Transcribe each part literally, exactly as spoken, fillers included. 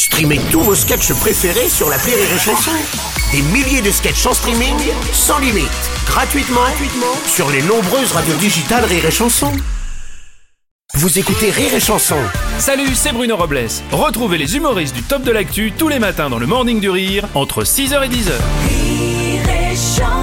Streamez tous vos sketchs préférés sur l'appli Rire et Chanson. Des milliers de sketchs en streaming, sans limite, gratuitement, gratuitement sur les nombreuses radios digitales Rire et Chanson. Vous écoutez Rire et Chanson. Salut, c'est Bruno Robles. Retrouvez les humoristes du Top de l'actu tous les matins dans le Morning du Rire, entre six heures et dix heures. Rire et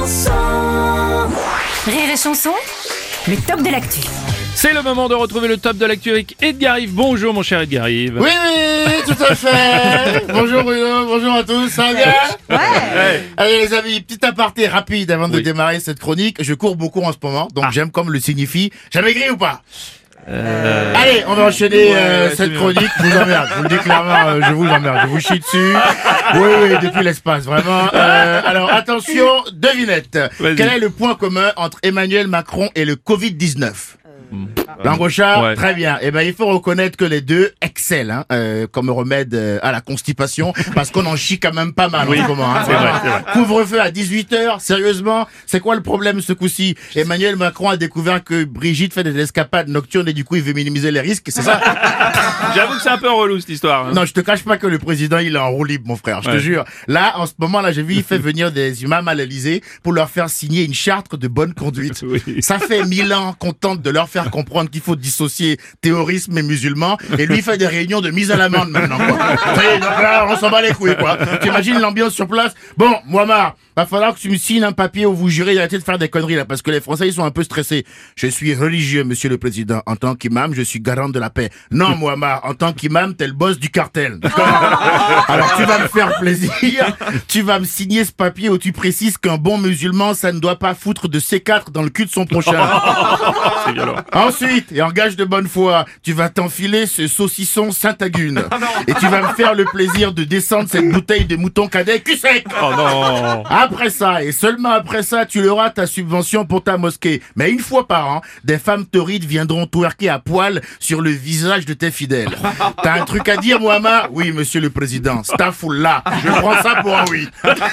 Chanson. Rire et Chanson, le Top de l'actu. C'est le moment de retrouver le Top de l'actu avec Edgar Yves. Bonjour mon cher Edgar Yves. Oui, oui, tout à fait. Bonjour Bruno, bonjour à tous, ça va bien? Ouais. Ouais. Allez les amis, petit aparté rapide avant de Oui. démarrer cette chronique. Je cours beaucoup en ce moment, donc Ah. j'aime comme le signifie. J'ai maigri ou pas? Euh... Allez, on va enchaîner Ouais, euh, ouais, cette c'est chronique. Je vous emmerde, je vous le dis clairement, euh, je vous emmerde, je vous chie dessus. Oui, oui, depuis l'espace, vraiment. Euh, alors attention, devinette. Vas-y. Quel est le point commun entre Emmanuel Macron et le covid dix-neuf? Langochard, Ouais. très bien. Eh ben, il faut reconnaître que les deux excellent hein, euh, comme remède euh, à la constipation, parce qu'on en chie quand même pas mal Oui, en ce moment. Hein, c'est vrai, c'est vrai. Couvre-feu à dix-huit heures, sérieusement, c'est quoi le problème ce coup-ci? Emmanuel Macron a découvert que Brigitte fait des escapades nocturnes et du coup il veut minimiser les risques, c'est ça? J'avoue que c'est un peu relou cette histoire. hein. Non, je te cache pas que le président il est en roue libre, mon frère, je te Ouais. jure. Là, en ce moment, là, j'ai vu, il fait venir des imams à l'Elysée pour leur faire signer une charte de bonne conduite. Oui. Ça fait mille ans qu'on tente de leur faire comprendre qu'il faut dissocier terrorisme et musulmans, et lui il fait des réunions de mise à l'amende maintenant, quoi. Ça y est, donc là, on s'en bat les couilles, quoi. T'imagines l'ambiance sur place? Bon, Mouammar, va falloir que tu me signes un papier où vous jurez d'arrêter de faire des conneries, là, parce que les Français, ils sont un peu stressés. Je suis religieux, monsieur le président. En tant qu'imam, je suis garant de la paix. Non, Mouammar, en tant qu'imam, t'es le boss du cartel. D'accord? Alors, tu vas me faire plaisir. Tu vas me signer ce papier où tu précises qu'un bon musulman, ça ne doit pas foutre de C quatre dans le cul de son prochain. C'est violent. Ensuite, et en gage de bonne foi, tu vas t'enfiler ce saucisson Saint-Agune. Et tu vas me faire le plaisir de descendre cette bouteille de mouton cadet cul sec. Oh non. Après ça, et seulement après ça, tu auras ta subvention pour ta mosquée. Mais une fois par an, des femmes taurides viendront twerker à poil sur le visage de tes fidèles. T'as un truc à dire, Mouammar? Oui, monsieur le président. Stafoula. Je prends ça pour un oui.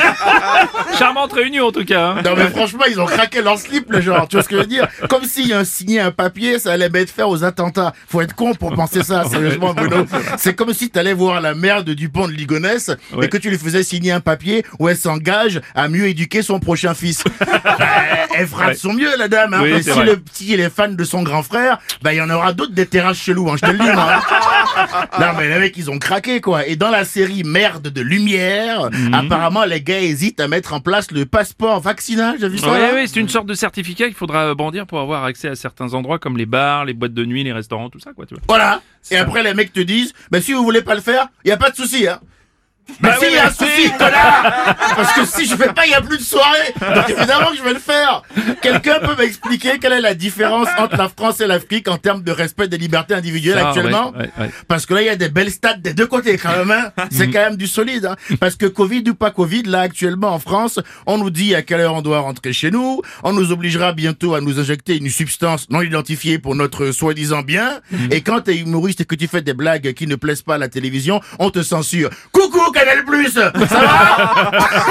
Charmante réunion en tout cas. hein. Non mais franchement, ils ont craqué leur slip, le genre. Tu vois ce que je veux dire? Comme s'il y a un signé un papier, ça allait mettre faire aux attentats. Faut être con pour penser ça, sérieusement, Bruno. C'est comme si t'allais voir la mère de Dupont de Ligonnès Ouais. et que tu lui faisais signer un papier où elle s'engage à mieux éduquer son prochain fils. Bah, elle fera Ouais. de son mieux, la dame. Hein. Oui, Mais c'est si vrai. le petit il est fan de son grand frère, bah il y en aura d'autres des terrasses chelous. Hein, je te le dis, moi. hein. Non mais les mecs, ils ont craqué, quoi. Et dans la série Merde de Lumière, Mhm. apparemment les gars hésitent à mettre en place le passeport vaccinal. J'ai vu ça. Oui, là oui, c'est une sorte de certificat qu'il faudra brandir pour avoir accès à certains endroits comme les bars, les boîtes de nuit, les restaurants, tout ça, quoi, tu vois. Voilà. Et Ça. après, les mecs te disent, bah, si vous voulez pas le faire, y a pas de souci, hein. Bah, Bah si, oui, y a mais un souci, connard! Parce que si je fais pas, y a plus de soirée! Donc évidemment que je vais le faire! Quelqu'un peut m'expliquer quelle est la différence entre la France et l'Afrique en termes de respect des libertés individuelles Ça, actuellement? ouais, ouais, ouais. Parce que là, il y a des belles stats des deux côtés, quand même, hein. C'est quand même du solide, hein. Parce que Covid ou pas Covid, là, actuellement, en France, on nous dit à quelle heure on doit rentrer chez nous, on nous obligera bientôt à nous injecter une substance non identifiée pour notre soi-disant bien, et quand t'es humoriste et que tu fais des blagues qui ne plaisent pas à la télévision, on te censure. Coucou, Canal Plus! Ça va?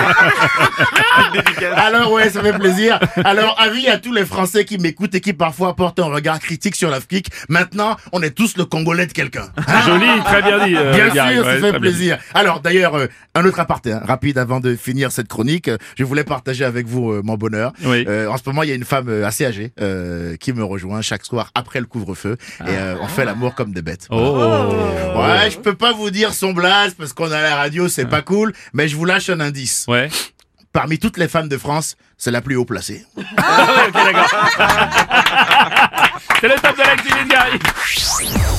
Alors ouais, ça fait plaisir. Alors avis à tous les Français qui m'écoutent et qui parfois portent un regard critique sur l'Afrique. Maintenant, on est tous le Congolais de quelqu'un. Hein? Joli, très bien dit. euh, Bien Edgar, sûr, ouais, ça très fait bien dit. plaisir. Alors d'ailleurs, euh, un autre aparté, hein, rapide avant de finir cette chronique. Euh, Je voulais partager avec vous euh, mon bonheur. Oui. Euh, en ce moment, il y a une femme euh, assez âgée euh, qui me rejoint chaque soir après le couvre-feu et euh, on fait l'amour comme des bêtes. Oh. Ouais, je peux pas vous dire son blaze parce qu'on a la radio, c'est pas cool, mais je vous lâche un indice. Ouais. Parmi toutes les femmes de France, c'est la plus haut placée. Ah ouais, ok, d'accord. C'est le Top de l'actu, Edgar Yves.